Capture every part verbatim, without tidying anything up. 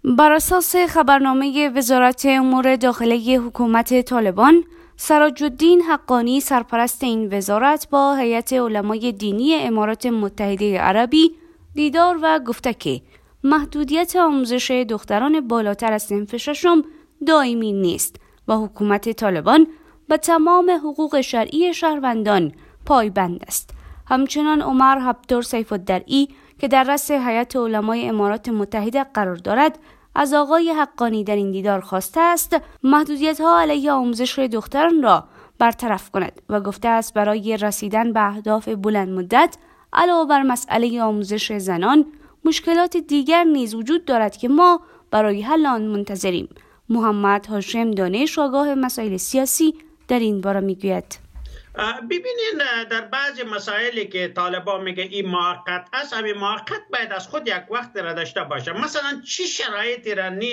بر اساس خبرنامه وزارت امور داخلی حکومت طالبان، سراج الدین حقانی سرپرست این وزارت با هیئت علمای دینی امارات متحده عربی دیدار و گفته که محدودیت آموزش دختران بالاتر از صنف ششم دائمی نیست و حکومت طالبان به تمام حقوق شرعی شهروندان پایبند است. همچنان عمر هبتور سیف الدرعی که در رأس هیئت علمای امارات متحده قرار دارد، از آقای حقانی در این دیدار خواسته است محدودیت‌ها علیه آموزش دختران را برطرف کند و گفته است برای رسیدن به اهداف بلند مدت علاوه بر مسئله آموزش زنان، مشکلات دیگر نیز وجود دارد که ما برای حل آن منتظریم. محمد هاشم دانش، آگاه مسائل سیاسی، در این باره میگوید: ببینین در بعض مسائلی که طالبان میگه این موقت است، همین موقت باید از خود یک وقت را داشته باشه. مثلا چی شرایطی را نی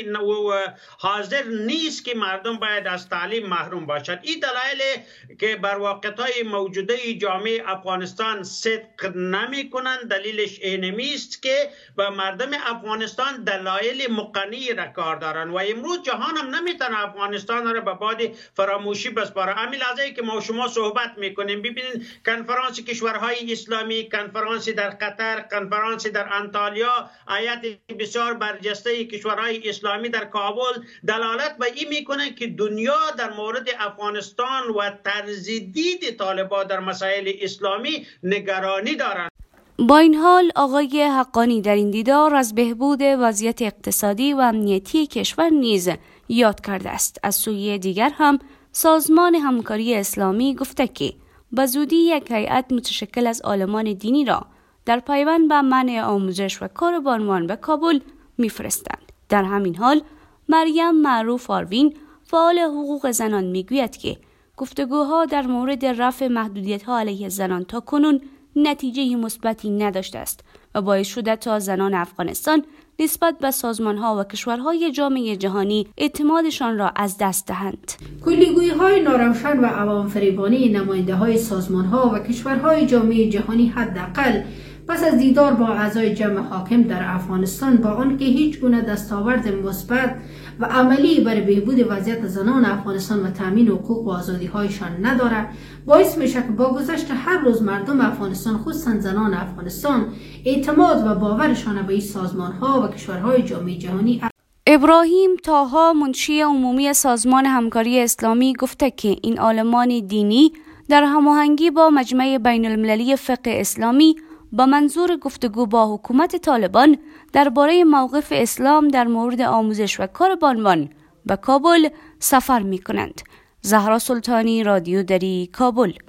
حاضر نیست که مردم باید از تعلیم محروم باشد. این دلایل که بر واقعیت‌های موجوده جامعه افغانستان صدق نمی کنند، دلیلش اینمی است که به مردم افغانستان دلایل مقنعی را کار دارند و امروز جهان هم نمیتونه افغانستان را به باد فراموشی بسپاره. همین لحظه که ما شما صحبت میکنیم، ببینید کنفرانس کشورهای اسلامی، کنفرانس در قطر، کنفرانس در انطالیا، هیئت بسیار برجسته کشورهای اسلامی در کابل دلالت به این میکنه که دنیا در مورد افغانستان و طرز دید طالبان در مسائل اسلامی نگرانی دارند. با این حال آقای حقانی در این دیدار از بهبود وضعیت اقتصادی و امنیتی کشور نیز یاد کرده است. از سوی دیگر هم سازمان همکاری اسلامی گفته که به زودی یک هیئت متشکل از عالمان دینی را در پیوند به منع آموزش و کار بانوان به کابل میفرستند. در همین حال مریم معروف آروین، فعال حقوق زنان، میگوید که گفتگوها در مورد رفع محدودیت‌ها علیه زنان تا کنون نتیجه مثبتی نداشته است و باعث شده تا زنان افغانستان نسبت به سازمان‌ها و کشورهای جامعه جهانی اعتمادشان را از دست دهند. کلیگویی‌های ناروشن و عوام فریبانی نماینده‌های سازمان‌ها و کشورهای جامعه جهانی حداقل پس از دیدار با اعضای جمع حاکم در افغانستان، با آنکه هیچ گونه دستاورد مثبت و عملی برای بهبود وضعیت زنان افغانستان و تامین حقوق و آزادی‌هایشان ندارد، باعث میشه که با گذشت هر روز مردم افغانستان، خصوصا زنان افغانستان، اعتماد و باورشان به این سازمان‌ها و کشورهای جامعه جهانی. ابراهیم طاها، منشی عمومی سازمان همکاری اسلامی، گفته که این عالمان دینی در هماهنگی با مجمع بین المللی فقه اسلامی با منظور گفتگو با حکومت طالبان درباره موقف اسلام در مورد آموزش و کار بانوان به کابل سفر می کنند. زهرا سلطانی، رادیو دری، کابل.